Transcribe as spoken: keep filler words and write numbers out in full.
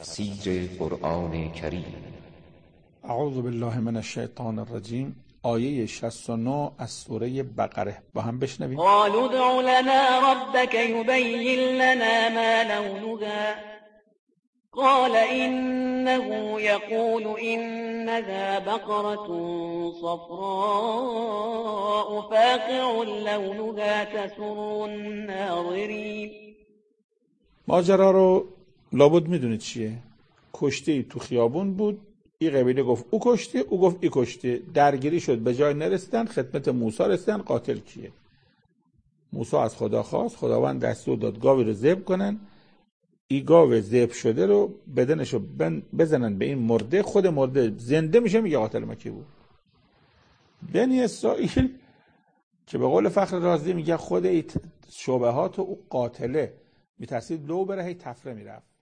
تفسیر قرآن کریم. اعوذ بالله من الشیطان الرجیم. آیه شصت و نه از سوره بقره با هم بشنویم. قالوا ادع لنا ربك يبين لنا ما لونها قال إنه يقول إنها بقرة صفراء فاقع لونها تسر الناظرين. ماجرا رو لابد میدونید چیه؟ کشته ای تو خیابون بود، این قبیله گفت او کشته، او گفت ای کشته، درگیری شد، به جای نرسیدن، خدمت موسی رسیدن قاتل کیه. موسی از خدا خواست، خداوند دستور داد گاوی رو ذبح کنن، ای گاو ذبح شده رو بدنشو بزنن به این مرده، خود مرده زنده میشه، میگه قاتل ما کی بود. بنی اسرائیل که به قول فخر رازی میگه خود ای شبهات و او قاتله میترسید لو بره، هی تفره میرفت.